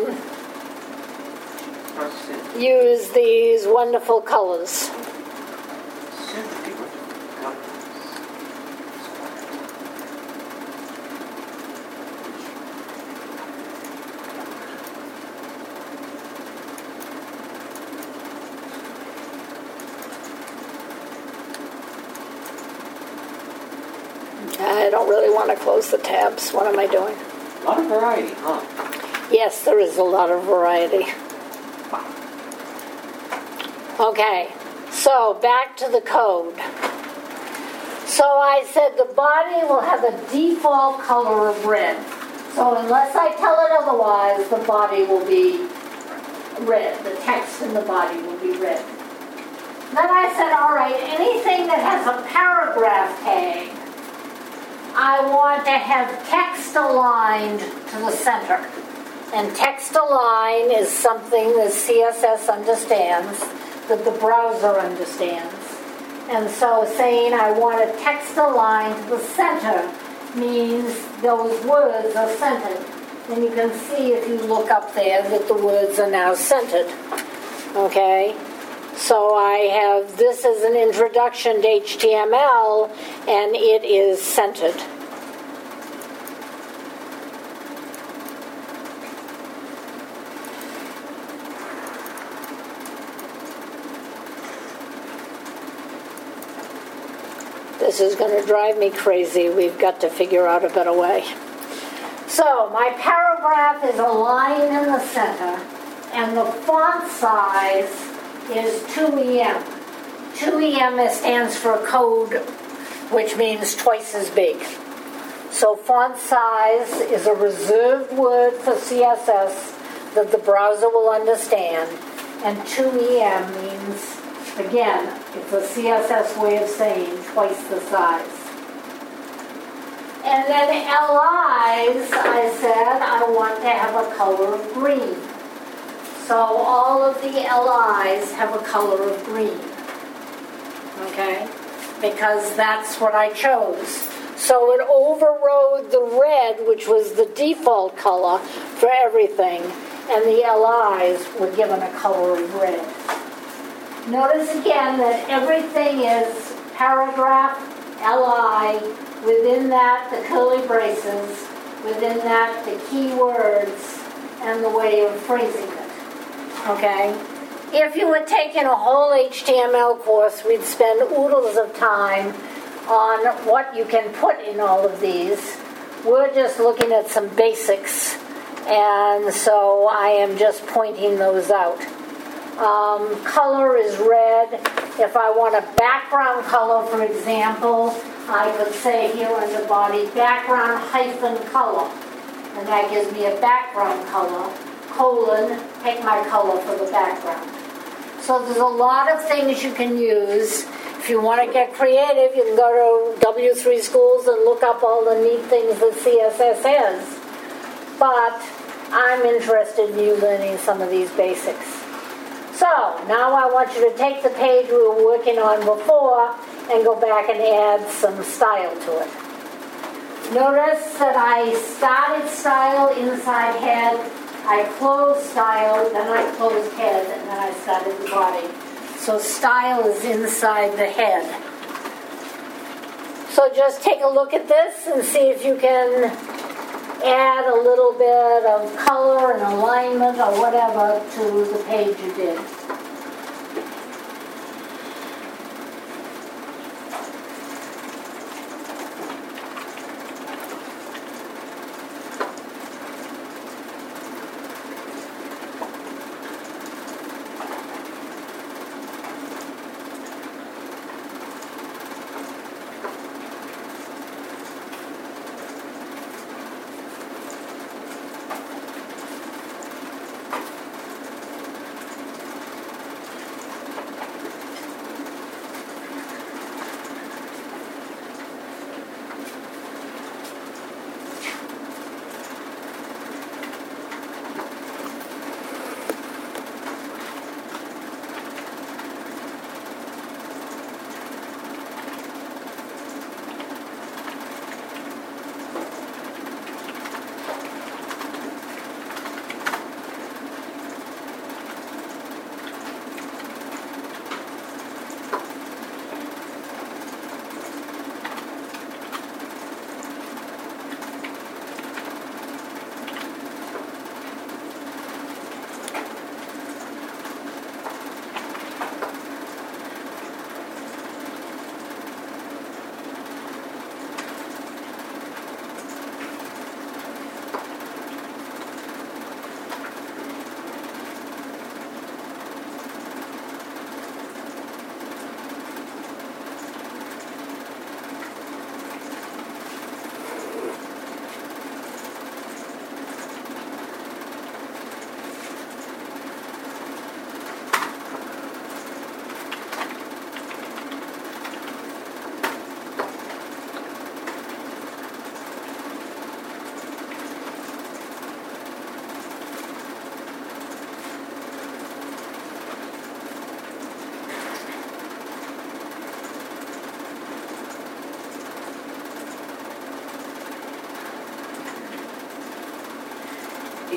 use these wonderful colors. I don't really want to close the tabs. What am I doing? A lot of variety, huh? Yes, there is a lot of variety. Okay, so back to the code. So I said the body will have a default color of red. So unless I tell it otherwise, the body will be red. The text in the body will be red. Then I said, all right, anything that has a paragraph tag, I want to have text aligned to the center. And text align is something that CSS understands, that the browser understands. And so saying I want a text align to the center means those words are centered. And you can see if you look up there that the words are now centered. Okay? So I have this as an introduction to HTML, and it is centered. This is going to drive me crazy. We've got to figure out a better way. So my paragraph is aligned in the center, and the font size is 2EM. 2EM stands for code, which means twice as big. So font size is a reserved word for CSS that the browser will understand, and 2EM means, again, it's a CSS way of saying twice the size. And then LIs, I said, I want to have a color of green. So all of the LIs have a color of green. Okay? Because that's what I chose. So it overrode the red, which was the default color for everything, and the LIs were given a color of red. Notice again that everything is paragraph, LI, within that the curly braces, within that the keywords, and the way of phrasing it. Okay? If you were taking a whole HTML course, we'd spend oodles of time on what you can put in all of these. We're just looking at some basics, and so I am just pointing those out. Color is red. If I want a background color, for example, I could say here on the body, background hyphen color. And that gives me a background color, colon, pick my color for the background. So there's a lot of things you can use. If you want to get creative, you can go to W3 Schools and look up all the neat things that CSS is. But I'm interested in you learning some of these basics. So now I want you to take the page we were working on before and go back and add some style to it. Notice that I started style inside head, I closed style, then I closed head, and then I started the body. So style is inside the head. So just take a look at this and see if you can add a little bit of color and alignment or whatever to the page you did.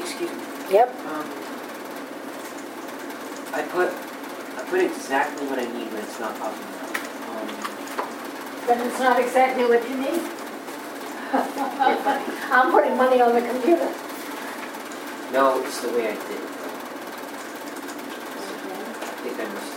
excuse me. Yep. I put exactly what I need when it's not popping up. Then it's not exactly what you need. I'm putting money on the computer. No, it's the way I did it. I think I missed.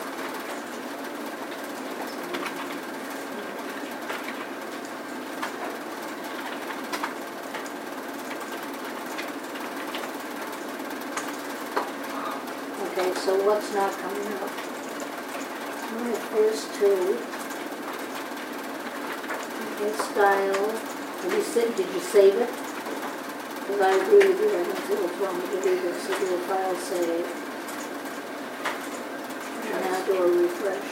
Okay, so what's not coming up? My first two. Okay, style. Did you save it? Because I agree with you, I don't see what's wrong with it either. So do a file save. And now do a refresh.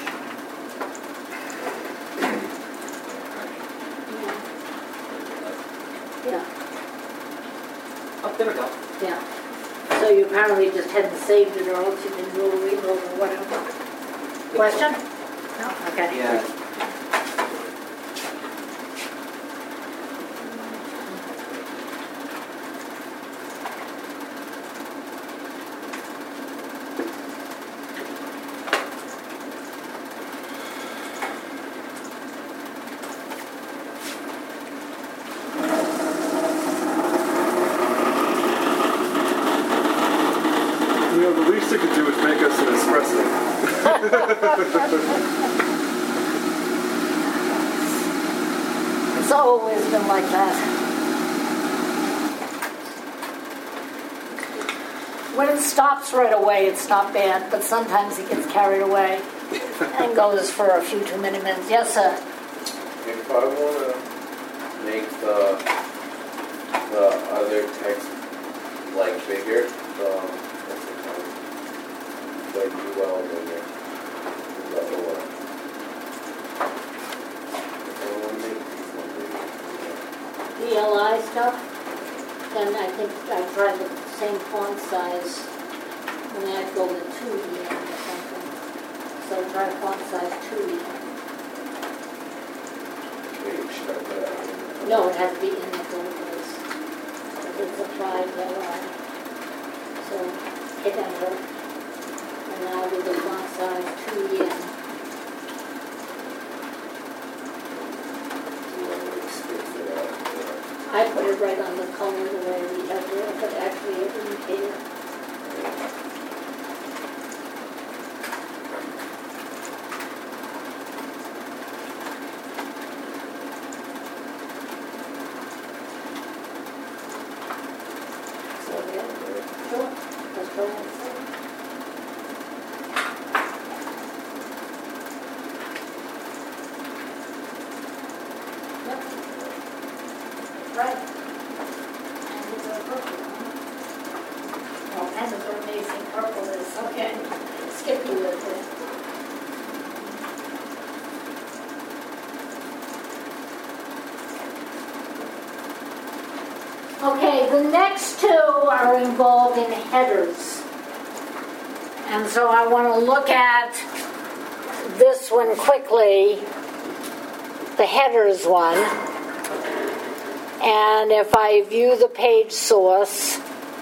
Yeah. Oh, there we go. Yeah. So you apparently just hadn't saved it, or else you didn't do a reload or whatever. Question? No? Okay. Yeah. You know, the least they could do is make us an espresso. It's always been like that. When it stops right away, it's not bad, but sometimes it gets carried away and goes for a few too many minutes. Yes, sir. If I want to make the other text like bigger, what's it called? The UL bigger. The other one. If I want to make these one bigger. DLI stuff, then I think I tried the same font size, and I'd go with 2 EM or something. So try font size 2 EM. Wait, should I put it out? No, it has to be in the full place. It's applied DLI. So hit enter, and now do the font size 2 EM. I put it right on the color the way we have it, but actually it didn't care. So yeah, sure, let's go and see. Yep. Right. Pandas are purple, huh? Well, pandas are amazing. Purple is, okay. Skip you with it. Okay, the next two are involved in headers. And so I want to look at this one quickly, the headers one. And if I view the page source,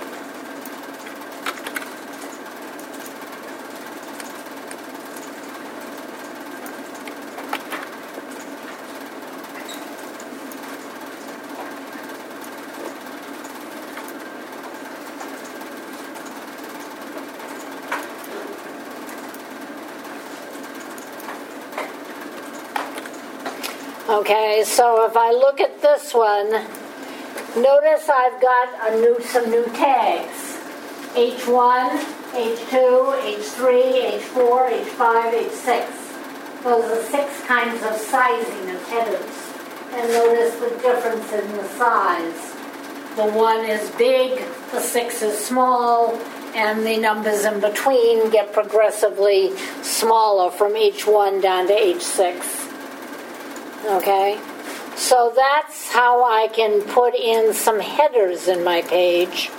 okay, so if I look at this one, notice I've got some new tags. H1, H2, H3, H4, H5, H6. Those are 6 kinds of sizing of headers. And notice the difference in the size. The 1 is big, the 6 is small, and the numbers in between get progressively smaller from H1 down to H6. Okay? So that's how I can put in some headers in my page.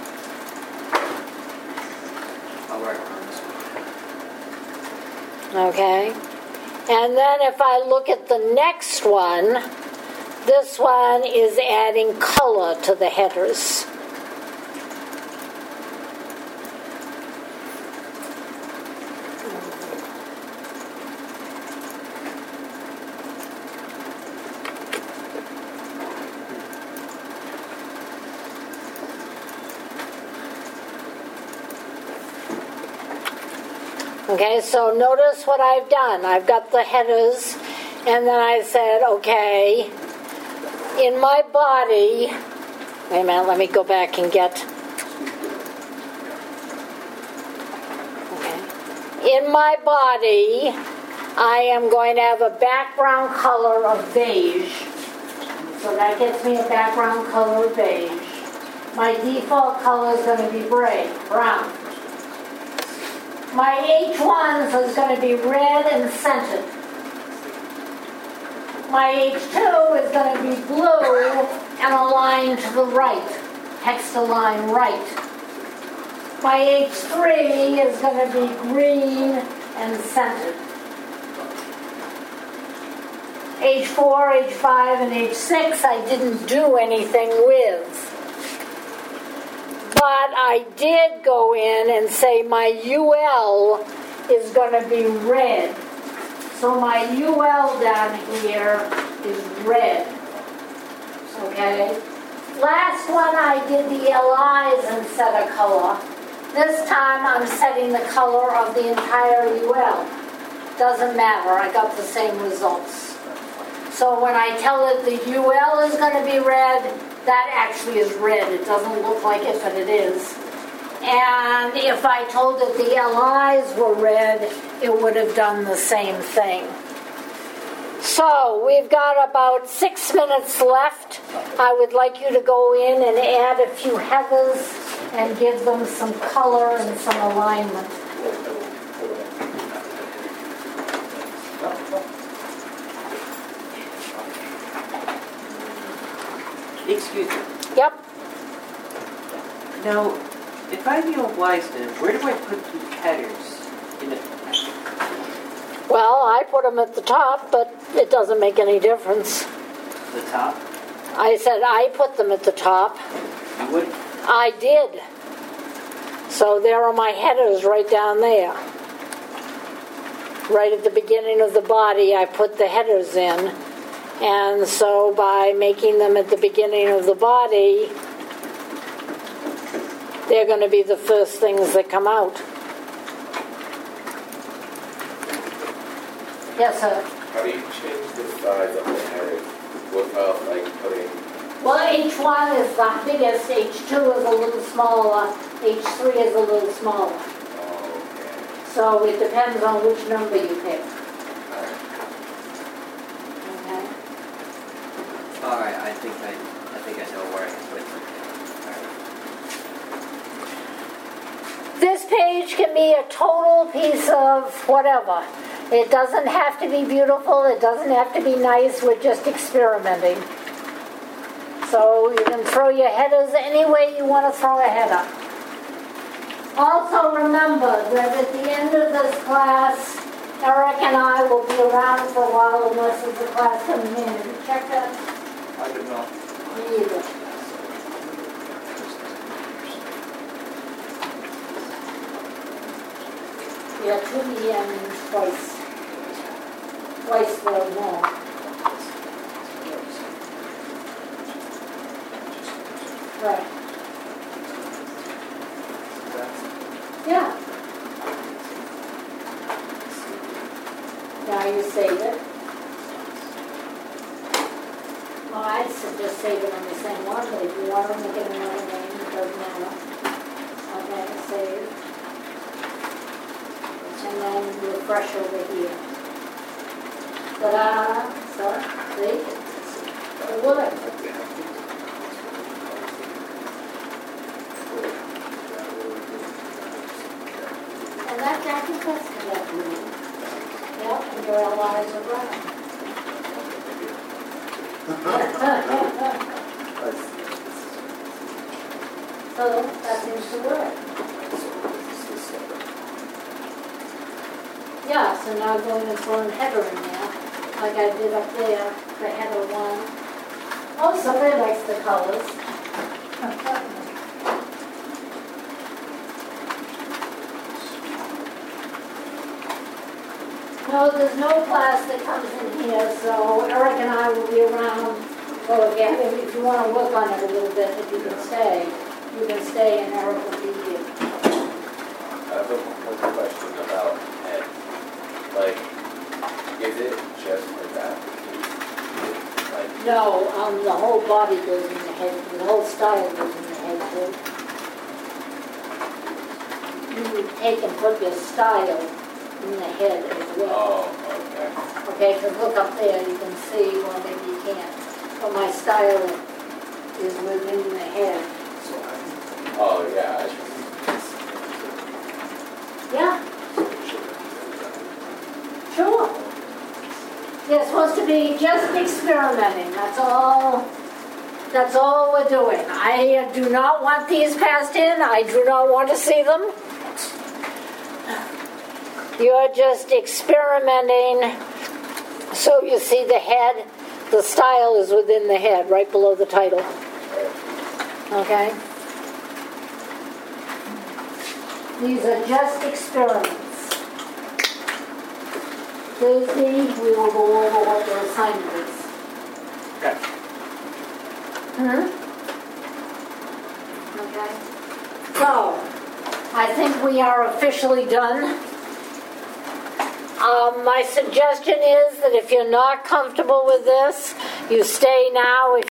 I'll write around this one. Okay? And then if I look at the next one, this one is adding color to the headers. Okay, so notice what I've done. I've got the headers, and then I said, okay, in my body, wait a minute, let me go back and get, okay. In my body, I am going to have a background color of beige. So that gets me a background color of beige. My default color is going to be brown. My H1s is going to be red and scented. My H2 is going to be blue and aligned to the right, text align right. My H3 is going to be green and scented. H4, H5, and H6 I didn't do anything with. But I did go in and say my UL is going to be red. So my UL down here is red. Okay? Last one I did the LIs and set a color. This time I'm setting the color of the entire UL. Doesn't matter, I got the same results. So when I tell it the UL is going to be red, that actually is red. It doesn't look like it, but it is. And if I told it the LIs were red, it would have done the same thing. So we've got about 6 minutes left. I would like you to go in and add a few headers and give them some color and some alignment. Excuse me. Yep. Now, if I utilize them, where do I put the headers in the Well, I put them at the top, but it doesn't make any difference. top? I said I put them at the top. You would? I did. So there are my headers right down there. Right at the beginning of the body, I put the headers in. And so by making them at the beginning of the body, they're going to be the first things that come out. Yes, sir. How do you change the size of the headers without like putting? Well, H1 is the biggest, H2 is a little smaller, H3 is a little smaller. Oh, okay. So it depends on which number you pick. Okay. Alright, I think I know where I can put them. This page can be a total piece of whatever. It doesn't have to be beautiful, it doesn't have to be nice, we're just experimenting. So you can throw your headers any way you want to throw a header. Also remember that at the end of this class, Eric and I will be around for a while unless there's a class coming in. Have you checked that? I did not. Me either. Yeah, 2 p.m. means twice. Twice very long. Right. Yeah. Now you save it. Well, I'd just save it on the same one, but if you want to make it another name, it doesn't matter. Okay, save. And then refresh over here. Ta-da! So, see? It worked. And that's actually close to that blue. Yep, and your LIs are brown. So that seems to work. Yeah, so now go in and throw a header in there, like I did up there, the header one. Oh, somebody likes the colors. No, there's no class that comes in here, so Eric and I will be around. So if you want to work on it a little bit, if you can stay and Eric will be here. I have a question about Like, is it just for that? Like, No, the whole body goes in the head, the whole style goes in the head too. You take and put your style in the head as well. oh, okay. Okay, because look up there, you can see, well, maybe you can't, but my style is within the head. Oh, yeah. Yeah, sure. You're supposed to be just experimenting, that's all we're doing. I do not want these passed in, I do not want to see them. You're just experimenting, so you see the head, the style is within the head, right below the title. Okay? These are just experiments. Thursday, we will go over what your assignment is. Okay. Okay. So, I think we are officially done. My suggestion is that if you're not comfortable with this, you stay now. If